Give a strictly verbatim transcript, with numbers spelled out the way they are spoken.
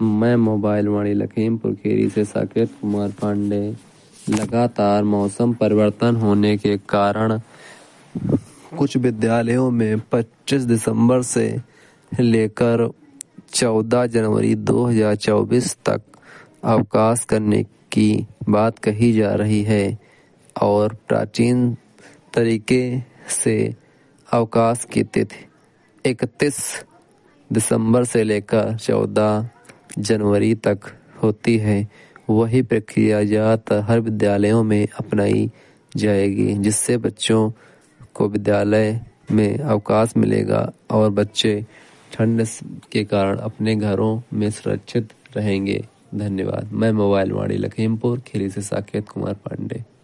मैं मोबाइल वाणी लखीमपुर खीरी से साकेत कुमार पांडे। लगातार मौसम परिवर्तन होने के कारण कुछ विद्यालयों में पच्चीस दिसंबर से लेकर चौदह जनवरी दो हज़ार चौबीस तक अवकाश करने की बात कही जा रही है और प्राचीन तरीके से अवकाश की तिथि इकतीस दिसंबर से लेकर चौदह जनवरी तक होती है। वही प्रक्रिया ज़्यादातर हर विद्यालयों में अपनाई जाएगी, जिससे बच्चों को विद्यालय में अवकाश मिलेगा और बच्चे ठंड के कारण अपने घरों में सुरक्षित रहेंगे। धन्यवाद। मैं मोबाइल वाणी लखीमपुर खीरी से साकेत कुमार पांडे।